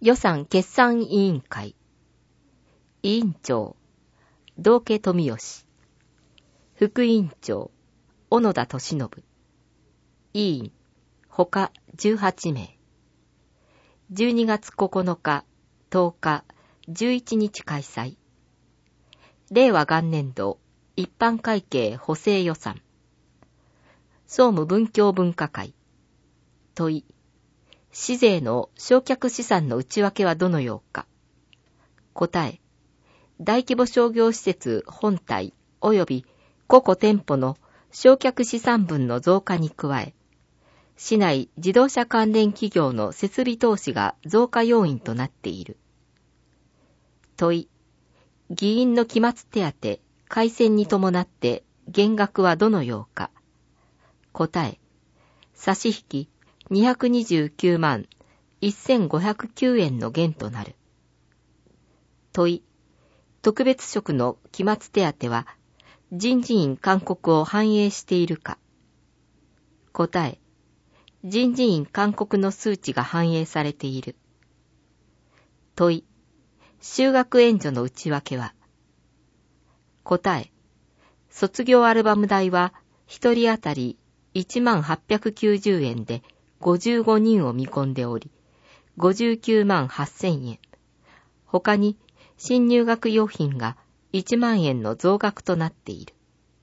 予算決算委員会。委員長、道家富義。副委員長、小野田俊信。委員、他18名。12月9日、10日、11日開催。令和元年度一般会計補正予算。総務文教文化会。問い。市税の償却資産の内訳はどのようか。答え。大規模商業施設本体及び個々店舗の償却資産分の増加に加え、市内自動車関連企業の設備投資が増加要因となっている。問い。議員の期末手当、改選に伴って減額はどのようか。答え。差し引き229万1509円の減となる。問い。特別職の期末手当は人事院勧告を反映しているか。答え。人事院勧告の数値が反映されている。問い。就学援助の内訳は。答え。卒業アルバム代は一人当たり1890円で55人を見込んでおり、59万8000円。他に新入学用品が1万円の増額となっている。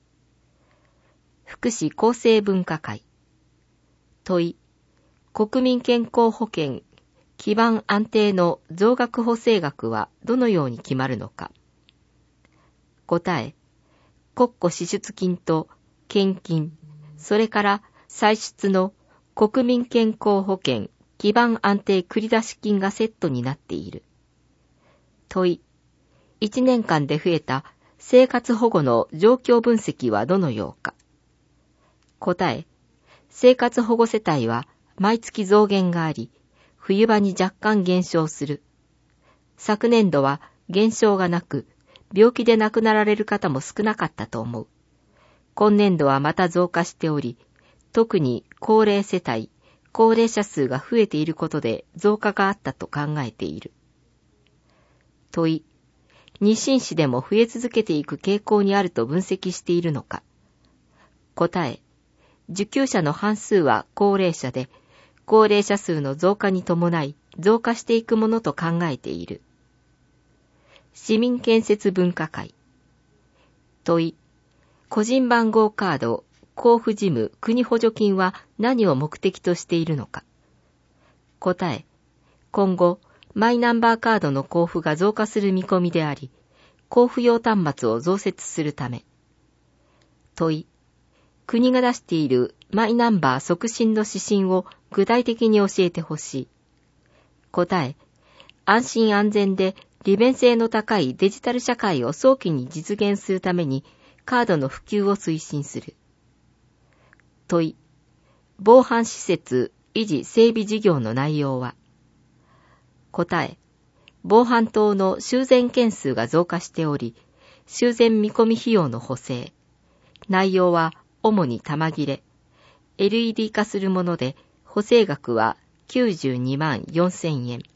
福祉厚生文化会。問い。国民健康保険基盤安定の増額補正額はどのように決まるのか。答え。国庫支出金と献金、それから歳出の国民健康保険基盤安定繰出金がセットになっている。問い。1年間で増えた生活保護の状況分析はどのようか。答え。生活保護世帯は毎月増減があり、冬場に若干減少する。昨年度は減少がなく、病気で亡くなられる方も少なかったと思う。今年度はまた増加しており、特に高齢世帯、高齢者数が増えていることで増加があったと考えている。問い。日清市でも増え続けていく傾向にあると分析しているのか。答え。受給者の半数は高齢者で、高齢者数の増加に伴い増加していくものと考えている。市民建設文化会。問い。個人番号カード交付事務国補助金は何を目的としているのか。答え。今後、マイナンバーカードの交付が増加する見込みであり、交付用端末を増設するため。問い。国が出しているマイナンバー促進の指針を具体的に教えてほしい。答え。安心安全で利便性の高いデジタル社会を早期に実現するためにカードの普及を推進する。問い。防犯施設維持整備事業の内容は。答え。防犯灯の修繕件数が増加しており、修繕見込み費用の補正。内容は主に玉切れ。LED 化するもので、補正額は92万4000円。